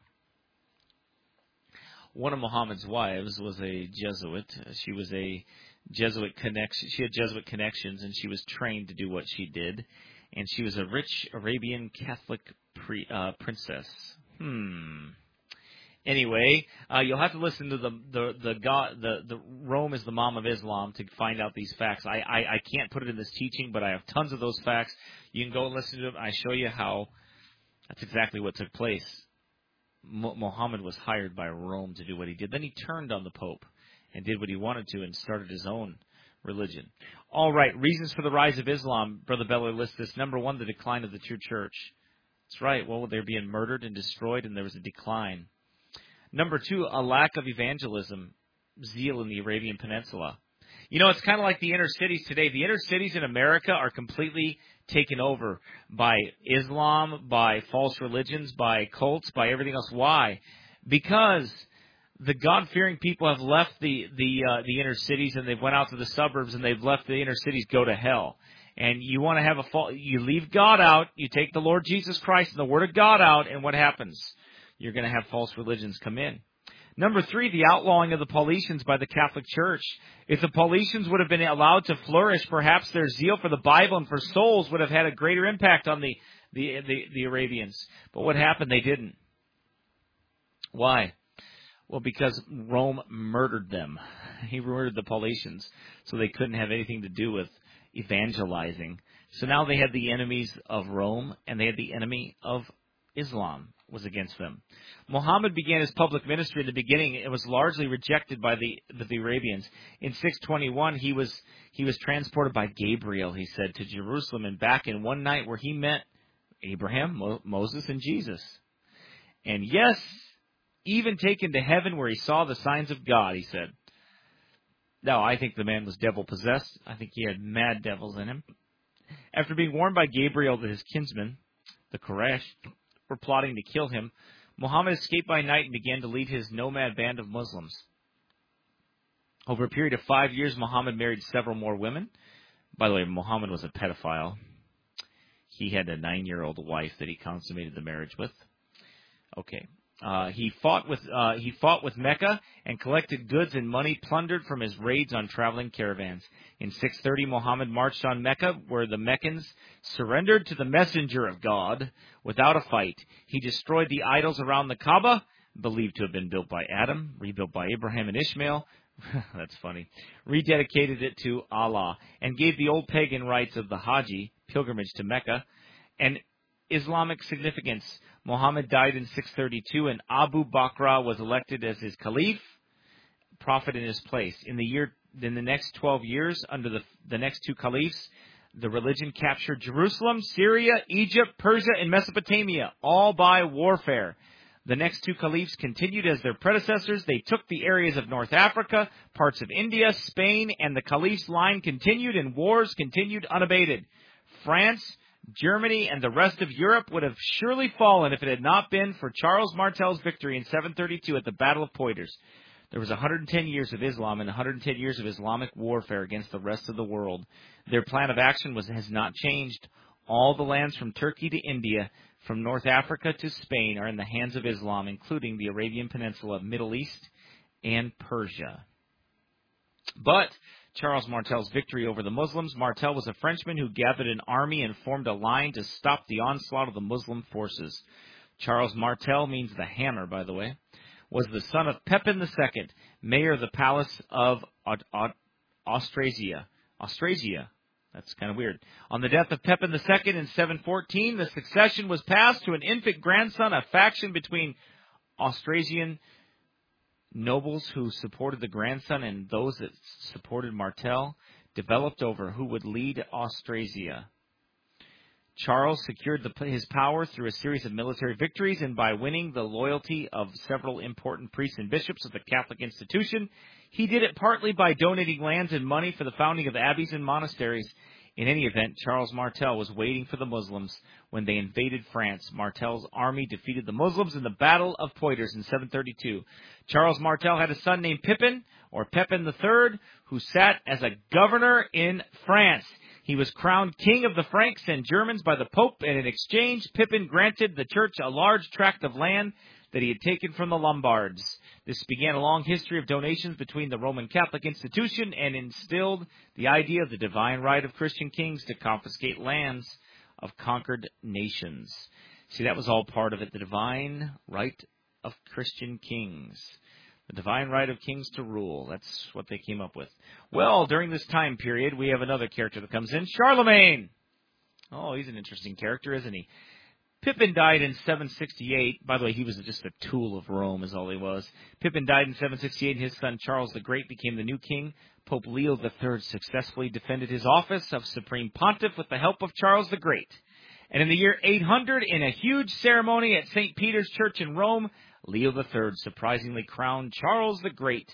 one of Muhammad's wives was a Jesuit. She was a Jesuit connection. She had Jesuit connections, and she was trained to do what she did. And she was a rich Arabian Catholic pre, uh, princess. Hmm. Anyway, uh, you'll have to listen to the the the God the the Rome is the mom of Islam to find out these facts. I, I I can't put it in this teaching, but I have tons of those facts. You can go and listen to them. I show you how that's exactly what took place. M- Muhammad was hired by Rome to do what he did. Then he turned on the Pope and did what he wanted to and started his own religion. All right, reasons for the rise of Islam, Brother Beller lists this. Number one, the decline of the true church. That's right. Well, they're being murdered and destroyed, and there was a decline. Number two, a lack of evangelism, zeal in the Arabian Peninsula. You know, it's kind of like the inner cities today. The inner cities in America are completely taken over by Islam, by false religions, by cults, by everything else. Why? Because the God-fearing people have left the the uh, the inner cities and they've went out to the suburbs and they've left the inner cities go to hell. And you want to have a fall, you leave God out, you take the Lord Jesus Christ and the Word of God out, and what happens? You're going to have false religions come in. Number three, the outlawing of the Paulicians by the Catholic Church. If the Paulicians would have been allowed to flourish, perhaps their zeal for the Bible and for souls would have had a greater impact on the, the, the, the Arabians. But what happened? They didn't. Why? Well, because Rome murdered them. He murdered the Paulicians, so they couldn't have anything to do with evangelizing. So now they had the enemies of Rome, and they had the enemy of Islam was against them. Muhammad began his public ministry in the beginning. It was largely rejected by the, the Arabians. In six twenty-one, he was he was transported by Gabriel, he said, to Jerusalem and back in one night where he met Abraham, Mo- Moses, and Jesus. And yes, even taken to heaven where he saw the signs of God, he said. Now, I think the man was devil-possessed. I think he had mad devils in him. After being warned by Gabriel that his kinsmen, the Quraysh, were plotting to kill him, Muhammad escaped by night and began to lead his nomad band of Muslims. Over a period of five years, Muhammad married several more women. By the way, Muhammad was a pedophile. He had a nine-year-old wife that he consummated the marriage with. Okay. Uh, he fought with uh, he fought with Mecca and collected goods and money plundered from his raids on traveling caravans. In six thirty, Muhammad marched on Mecca, where the Meccans surrendered to the messenger of God without a fight. He destroyed the idols around the Kaaba, believed to have been built by Adam, rebuilt by Abraham and Ishmael. That's funny. Rededicated it to Allah and gave the old pagan rites of the Haji, pilgrimage to Mecca, and Islamic significance. Muhammad died in six thirty-two, and Abu Bakr was elected as his caliph, prophet in his place. In the year, in the next twelve years, under the the next two caliphs, the religion captured Jerusalem, Syria, Egypt, Persia, and Mesopotamia, all by warfare. The next two caliphs continued as their predecessors. They took the areas of North Africa, parts of India, Spain, and the caliph's line continued, and wars continued unabated. France, Germany, and the rest of Europe would have surely fallen if it had not been for Charles Martel's victory in seven thirty-two at the Battle of Poitiers. There was one hundred ten years of Islam and one hundred ten years of Islamic warfare against the rest of the world. Their plan of action was has not changed. All the lands from Turkey to India, from North Africa to Spain, are in the hands of Islam, including the Arabian Peninsula, Middle East, and Persia. But Charles Martel's victory over the Muslims. Martel was a Frenchman who gathered an army and formed a line to stop the onslaught of the Muslim forces. Charles Martel means the hammer, by the way, was the son of Pepin the Second, mayor of the Palace of Austrasia. Austrasia. That's kind of weird. On the death of Pepin the Second in seven fourteen, the succession was passed to an infant grandson. A faction between Austrasian nobles who supported the grandson and those that supported Martel developed over who would lead Austrasia. Charles secured the, his power through a series of military victories and by winning the loyalty of several important priests and bishops of the Catholic institution. He did it partly by donating lands and money for the founding of abbeys and monasteries. In any event, Charles Martel was waiting for the Muslims when they invaded France. Martel's army defeated the Muslims in the Battle of Poitiers in seven thirty-two. Charles Martel had a son named Pippin, or Pepin the Third, who sat as a governor in France. He was crowned king of the Franks and Germans by the Pope, and in exchange, Pippin granted the church a large tract of land that he had taken from the Lombards. This began a long history of donations between the Roman Catholic institution and instilled the idea of the divine right of Christian kings to confiscate lands of conquered nations. See, that was all part of it, the divine right of Christian kings. The divine right of kings to rule. That's what they came up with. Well, during this time period, we have another character that comes in, Charlemagne. Oh, he's an interesting character, isn't he? Pippin died in seven sixty-eight. By the way, he was just a tool of Rome, is all he was. Pippin died in seven sixty-eight, and his son Charles the Great became the new king. Pope Leo the Third successfully defended his office of supreme pontiff with the help of Charles the Great. And in the year eight hundred, in a huge ceremony at Saint Peter's Church in Rome, Leo the Third surprisingly crowned Charles the Great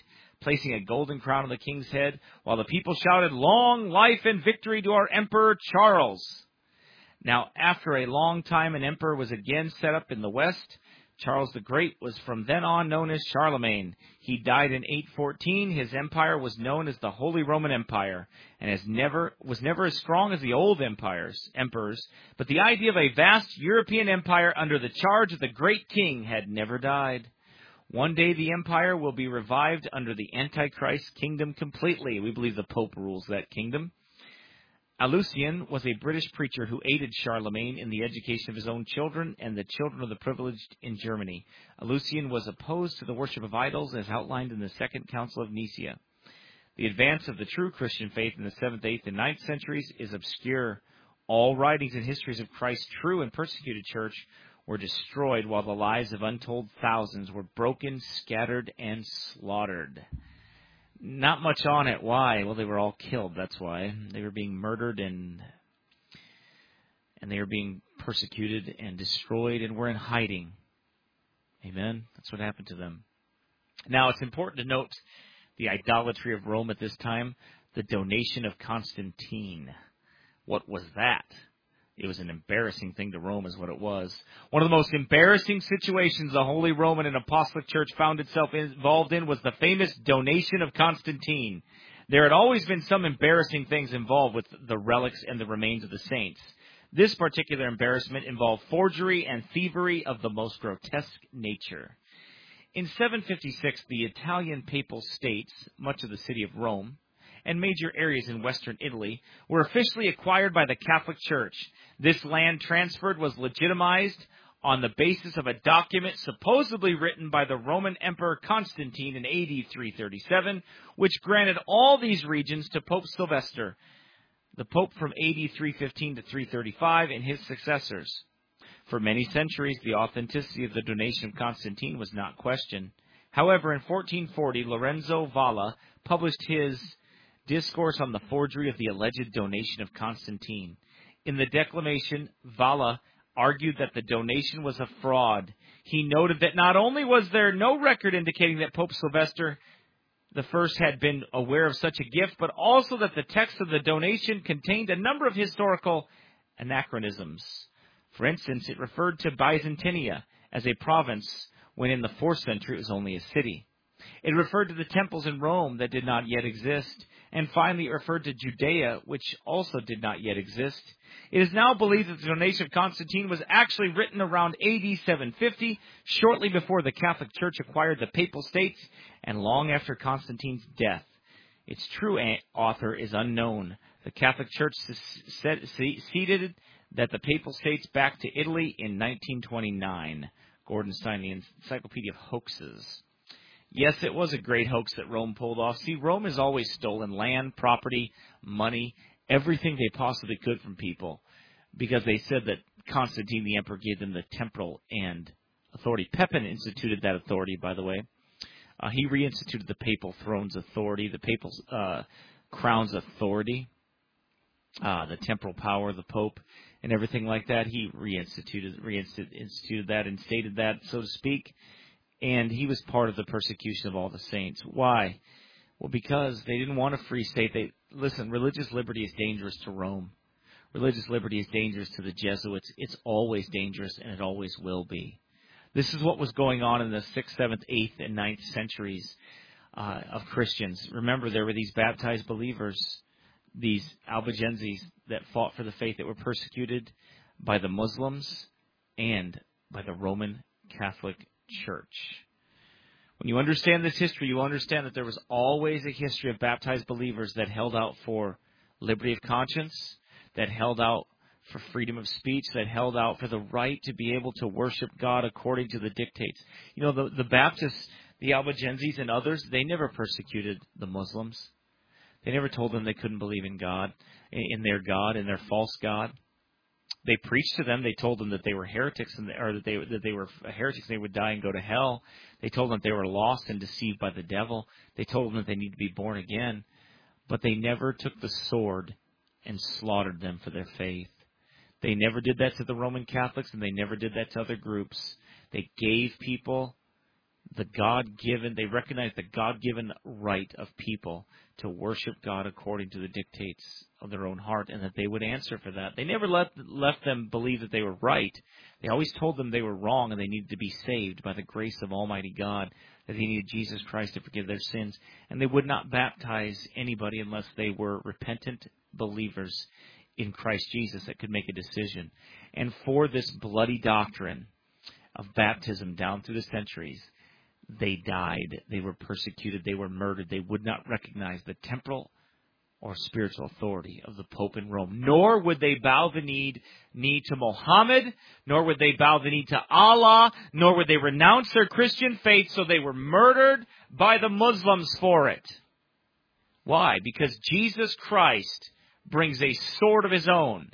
placing a golden crown on the king's head, while the people shouted, "Long life and victory to our Emperor Charles." Now, after a long time, an emperor was again set up in the west. Charles the Great was from then on known as Charlemagne. He died in eight fourteen. His empire was known as the Holy Roman Empire, and has never was never as strong as the old empires, emperors. But the idea of a vast European empire under the charge of the great king had never died. One day the empire will be revived under the Antichrist kingdom completely. We believe the Pope rules that kingdom. Alucian was a British preacher who aided Charlemagne in the education of his own children and the children of the privileged in Germany. Alucian was opposed to the worship of idols as outlined in the Second Council of Nicaea. The advance of the true Christian faith in the seventh, eighth, and ninth centuries is obscure. All writings and histories of Christ's true and persecuted church were destroyed, while the lives of untold thousands were broken, scattered, and slaughtered. Not much on it. Why? Well, they were all killed. That's why. They were being murdered and and they were being persecuted and destroyed and were in hiding. Amen? That's what happened to them. Now, it's important to note the idolatry of Rome at this time, the donation of Constantine. What was that? It was an embarrassing thing to Rome is what it was. One of the most embarrassing situations the Holy Roman and Apostolic Church found itself involved in was the famous donation of Constantine. There had always been some embarrassing things involved with the relics and the remains of the saints. This particular embarrassment involved forgery and thievery of the most grotesque nature. In seven fifty-six, the Italian Papal States, much of the city of Rome, and major areas in western Italy were officially acquired by the Catholic Church. This land transferred was legitimized on the basis of a document supposedly written by the Roman Emperor Constantine in A D three thirty-seven, which granted all these regions to Pope Sylvester, the Pope from A D three fifteen to three thirty-five, and his successors. For many centuries, the authenticity of the donation of Constantine was not questioned. However, in fourteen forty, Lorenzo Valla published his Discourse on the Forgery of the Alleged Donation of Constantine. In the declamation, Valla argued that the donation was a fraud. He noted that not only was there no record indicating that Pope Sylvester the First had been aware of such a gift, but also that the text of the donation contained a number of historical anachronisms. For instance, it referred to Byzantinia as a province when in the fourth century it was only a city. It referred to the temples in Rome that did not yet exist. And finally, it referred to Judea, which also did not yet exist. It is now believed that the donation of Constantine was actually written around A D seven fifty, shortly before the Catholic Church acquired the Papal States, and long after Constantine's death. Its true author is unknown. The Catholic Church ceded that the Papal States back to Italy in nineteen twenty-nine. Gordon Stein, the Encyclopedia of Hoaxes. Yes, it was a great hoax that Rome pulled off. See, Rome has always stolen land, property, money, everything they possibly could from people, because they said that Constantine the Emperor gave them the temporal and authority. Pepin instituted that authority, by the way. Uh, he reinstituted the papal throne's authority, the papal uh, crown's authority, uh, the temporal power of the Pope, and everything like that. He reinstituted, reinstituted that and stated that, so to speak. And he was part of the persecution of all the saints. Why? Well, because they didn't want a free state. They listen, religious liberty is dangerous to Rome. Religious liberty is dangerous to the Jesuits. It's always dangerous, and it always will be. This is what was going on in the sixth, seventh, eighth, and ninth centuries uh, of Christians. Remember, there were these baptized believers, these Albigenses, that fought for the faith, that were persecuted by the Muslims and by the Roman Catholic Church. When you understand this history, you understand that there was always a history of baptized believers that held out for liberty of conscience, that held out for freedom of speech, that held out for the right to be able to worship God according to the dictates. You know, the, the Baptists, the Albigenses and others, they never persecuted the Muslims. They never told them they couldn't believe in God, in their God, in their false God. They preached to them. They told them that they were heretics, and or that they that they were heretics. And they would die and go to hell. They told them that they were lost and deceived by the devil. They told them that they need to be born again. But they never took the sword and slaughtered them for their faith. They never did that to the Roman Catholics, and they never did that to other groups. They gave people the God-given, they recognized the God-given right of people to worship God according to the dictates of their own heart, and that they would answer for that. They never let, left them believe that they were right. They always told them they were wrong and they needed to be saved by the grace of Almighty God, that they needed Jesus Christ to forgive their sins. And they would not baptize anybody unless they were repentant believers in Christ Jesus that could make a decision. And for this bloody doctrine of baptism down through the centuries, they died, they were persecuted, they were murdered. They would not recognize the temporal or spiritual authority of the Pope in Rome, nor would they bow the knee, knee to Mohammed, nor would they bow the knee to Allah, nor would they renounce their Christian faith, so they were murdered by the Muslims for it. Why? Because Jesus Christ brings a sword of his own,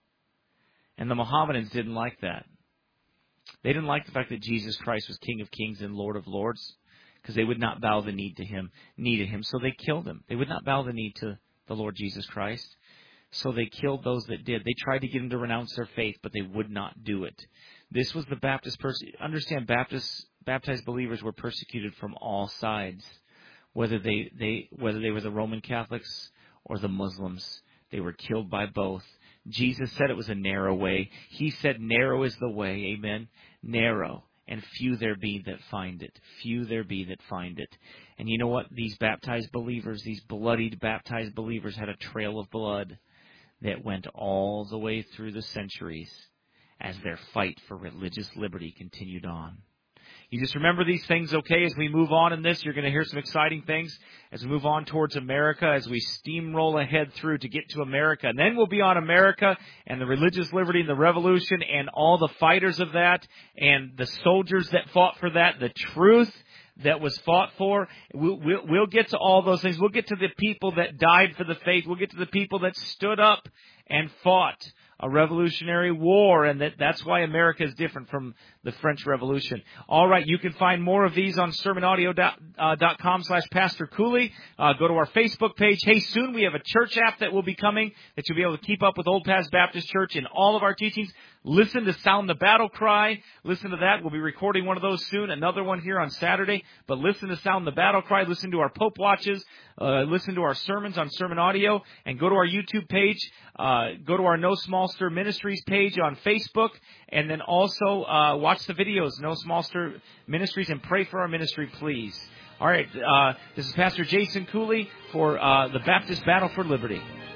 and the Mohammedans didn't like that. They didn't like the fact that Jesus Christ was King of Kings and Lord of Lords, because they would not bow the knee to him, knee to him, so they killed him. They would not bow the knee to the Lord Jesus Christ, so they killed those that did. They tried to get him to renounce their faith, but they would not do it. This was the Baptist person. Understand, Baptist baptized believers were persecuted from all sides, whether they, they whether they were the Roman Catholics or the Muslims. They were killed by both. Jesus said it was a narrow way. He said narrow is the way, amen, narrow, and few there be that find it. Few there be that find it. And you know what? These baptized believers, these bloodied baptized believers had a trail of blood that went all the way through the centuries as their fight for religious liberty continued on. You just remember these things, okay, as we move on in this. You're going to hear some exciting things as we move on towards America, as we steamroll ahead through to get to America. And then we'll be on America and the religious liberty and the revolution and all the fighters of that and the soldiers that fought for that, the truth that was fought for. We'll, we'll, we'll get to all those things. We'll get to the people that died for the faith. We'll get to the people that stood up and fought a revolutionary war, and that, that's why America is different from the French Revolution. All right, you can find more of these on sermon audio dot com slash Pastor Cooley. Uh, go to our Facebook page. Hey, soon we have a church app that will be coming that you'll be able to keep up with Old Paths Baptist Church in all of our teachings. Listen to Sound the Battle Cry. Listen to that. We'll be recording one of those soon, another one here on Saturday. But listen to Sound the Battle Cry. Listen to our Pope Watches. Uh, listen to our sermons on Sermon Audio. And go to our YouTube page. Uh, go to our No Small Stir Ministries page on Facebook. And then also uh, watch the videos, No Small Stir Ministries, and pray for our ministry, please. All right. Uh, this is Pastor Jason Cooley for uh, the Baptist Battle for Liberty.